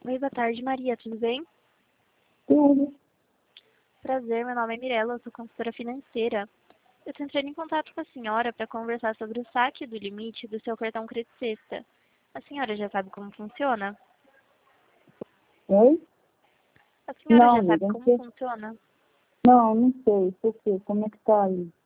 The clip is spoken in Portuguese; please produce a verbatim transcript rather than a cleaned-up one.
Oi, boa tarde, Maria. Tudo bem? Tudo. Prazer, meu nome é Mirella, eu sou consultora financeira. Eu estou entrando em contato com a senhora para conversar sobre o saque do limite do seu cartão Crédito Sexta. A senhora já sabe como funciona? Oi? A senhora Não, já sabe amiga, não como sei. funciona? Não, não sei. Por quê? Como é que tá aí?